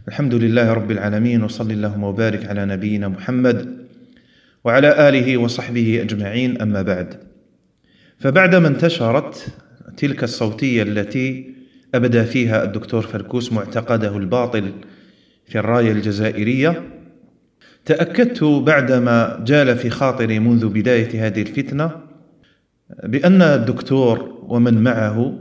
الحمد لله رب العالمين، وصلى اللهم وبارك على نبينا محمد وعلى آله وصحبه أجمعين، أما بعد. فبعدما انتشرت تلك الصوتية التي أبدى فيها الدكتور فركوس معتقده الباطل في الراية الجزائرية، تأكدت بعدما جال في خاطري منذ بداية هذه الفتنة بأن الدكتور ومن معه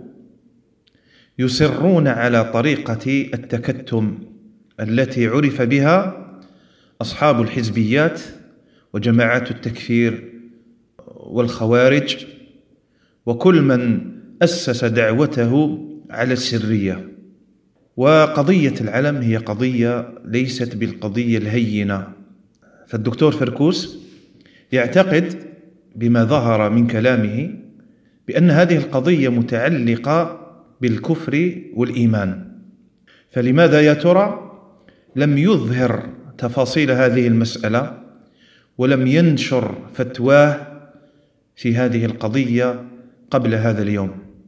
يصرون على طريقة التكتم التي عرف بها أصحاب الحزبيات وجماعات التكفير والخوارج وكل من أسس دعوته على السرية. وقضية العلم هي قضية ليست بالقضية الهينة، فالدكتور فركوس يعتقد بما ظهر من كلامه بأن هذه القضية متعلقة بالكفر والإيمان. فلماذا يا ترى لم يظهر تفاصيل هذه المسألة ولم ينشر فتواه في هذه القضية قبل هذا اليوم؟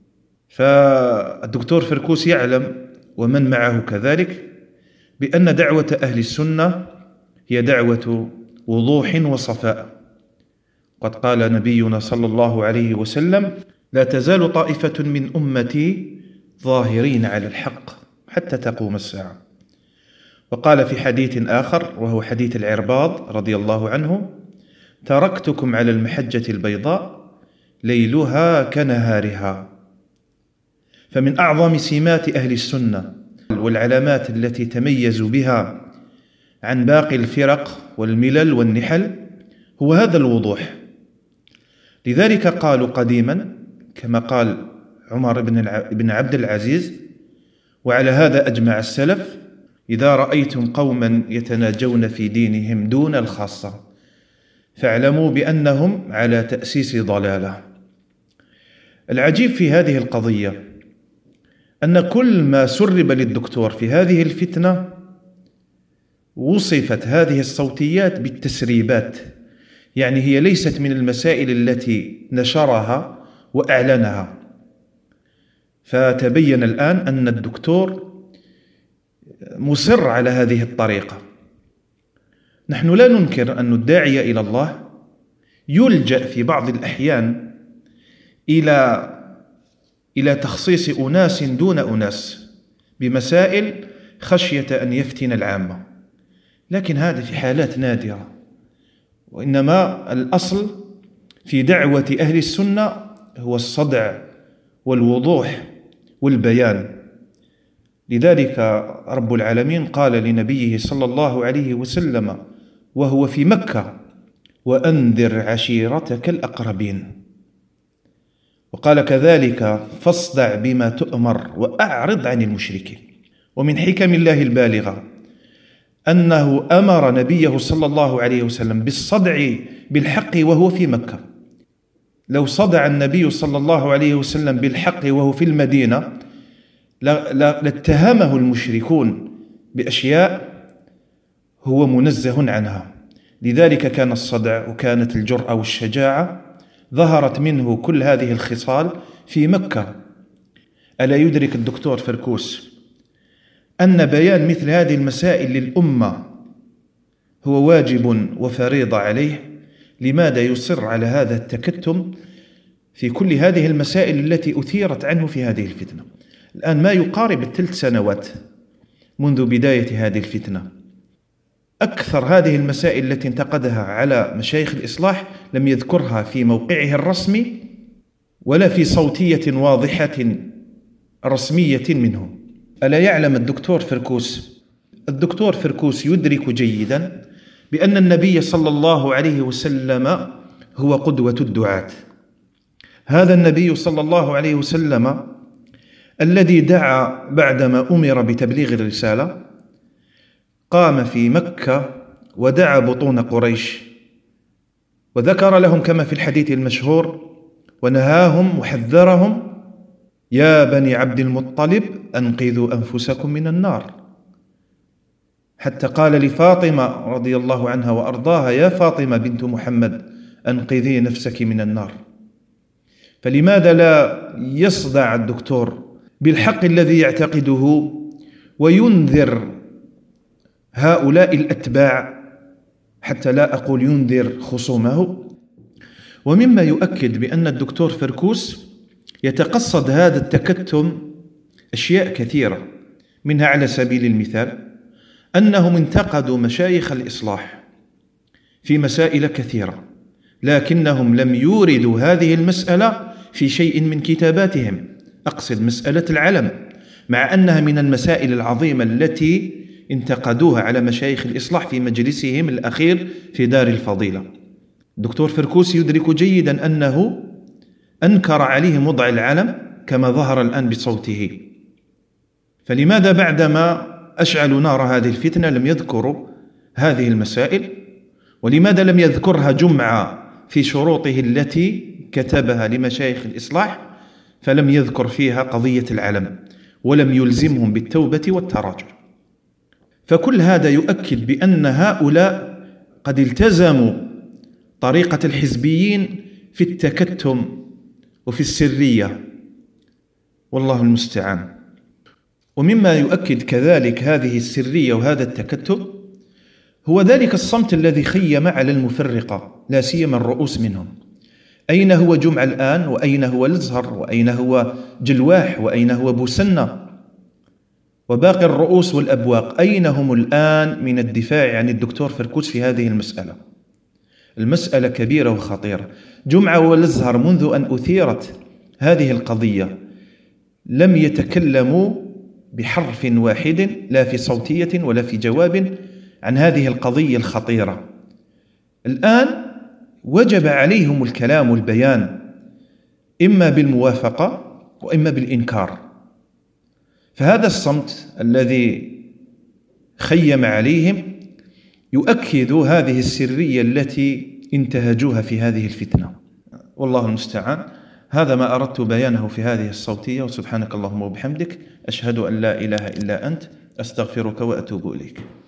فالدكتور فركوس يعلم ومن معه كذلك بأن دعوة أهل السنة هي دعوة وضوح وصفاء. قد قال نبينا صلى الله عليه وسلم: لا تزال طائفة من أمتي ظاهرين على الحق حتى تقوم الساعة. وقال في حديث آخر وهو حديث العرباض رضي الله عنه: تركتكم على المحجة البيضاء ليلها كنهارها. فمن أعظم سمات أهل السنة والعلامات التي تميزوا بها عن باقي الفرق والملل والنحل هو هذا الوضوح. لذلك قالوا قديما كما قال عمر بن عبد العزيز، وعلى هذا أجمع السلف: إذا رأيتم قوما يتناجون في دينهم دون الخاصة فاعلموا بأنهم على تأسيس ضلالة. العجيب في هذه القضية أن كل ما سرب للدكتور في هذه الفتنة وصفت هذه الصوتيات بالتسريبات، يعني هي ليست من المسائل التي نشرها وأعلنها. فتبين الآن أن الدكتور مصر على هذه الطريقة. نحن لا ننكر أن الداعية إلى الله يلجأ في بعض الأحيان إلى تخصيص أناس دون أناس بمسائل خشية أن يفتن العامة، لكن هذا في حالات نادرة، وإنما الأصل في دعوة أهل السنة هو الصدع والوضوح والبيان. لذلك رب العالمين قال لنبيه صلى الله عليه وسلم وهو في مكة: وأنذر عشيرتك الأقربين. وقال كذلك: فاصدع بما تؤمر وأعرض عن المشركين. ومن حكم الله البالغة أنه أمر نبيه صلى الله عليه وسلم بالصدع بالحق وهو في مكة. لو صدع النبي صلى الله عليه وسلم بالحق وهو في المدينة لاتهمه المشركون بأشياء هو منزه عنها. لذلك كان الصدع وكانت الجرأة والشجاعة ظهرت منه كل هذه الخصال في مكة. ألا يدرك الدكتور فركوس أن بيان مثل هذه المسائل للأمة هو واجب وفريضة عليه؟ لماذا يصر على هذا التكتم في كل هذه المسائل التي أثيرت عنه في هذه الفتنة؟ الآن ما يقارب 3 سنوات منذ بداية هذه الفتنة. أكثر هذه المسائل التي انتقدها على مشايخ الإصلاح لم يذكرها في موقعه الرسمي ولا في صوتية واضحة رسمية منه. ألا يعلم الدكتور فركوس يدرك جيدا بأن النبي صلى الله عليه وسلم هو قدوة الدعاة. هذا النبي صلى الله عليه وسلم الذي دعا بعدما أمر بتبليغ الرسالة قام في مكة ودعا بطون قريش وذكر لهم كما في الحديث المشهور ونهاهم وحذرهم: يا بني عبد المطلب أنقذوا أنفسكم من النار. حتى قال لفاطمة رضي الله عنها وأرضاها: يا فاطمة بنت محمد أنقذي نفسك من النار. فلماذا لا يصدع الدكتور بالحق الذي يعتقده وينذر هؤلاء الأتباع، حتى لا أقول ينذر خصومه. ومما يؤكد بأن الدكتور فركوس يتقصد هذا التكتم أشياء كثيرة، منها على سبيل المثال أنهم انتقدوا مشايخ الإصلاح في مسائل كثيرة، لكنهم لم يوردوا هذه المسألة في شيء من كتاباتهم، أقصد مسألة العلم، مع أنها من المسائل العظيمة التي انتقدوها على مشايخ الإصلاح في مجلسهم الأخير في دار الفضيلة. الدكتور فركوس يدرك جيدا أنه أنكر عليهم وضع العلم كما ظهر الآن بصوته، فلماذا بعدما أشعلوا نار هذه الفتنة لم يذكروا هذه المسائل؟ ولماذا لم يذكرها جمعة في شروطه التي كتبها لمشايخ الإصلاح، فلم يذكر فيها قضية العلم ولم يلزمهم بالتوبة والتراجع؟ فكل هذا يؤكد بأن هؤلاء قد التزموا طريقة الحزبيين في التكتم وفي السرية، والله المستعان. ومما يؤكد كذلك هذه السرية وهذا التكتم هو ذلك الصمت الذي خيم على المفرقة، لا سيما الرؤوس منهم. أين هو جمعة الآن؟ وأين هو الأزهر؟ وأين هو جلواح؟ وأين هو بوسنة؟ وباقي الرؤوس والأبواق أين هم الآن من الدفاع عن الدكتور فركوس في هذه المسألة؟ المسألة كبيرة وخطيرة. جمعة والأزهر منذ أن أثيرت هذه القضية لم يتكلموا بحرف واحد، لا في صوتية ولا في جواب، عن هذه القضية الخطيرة. الآن وجب عليهم الكلام والبيان، إما بالموافقة وإما بالإنكار. فهذا الصمت الذي خيم عليهم يؤكد هذه السرية التي انتهجوها في هذه الفتنة، والله المستعان. هذا ما أردت بيانه في هذه الصوتية، وسبحانك اللهم وبحمدك، أشهد أن لا إله إلا أنت، أستغفرك وأتوب إليك.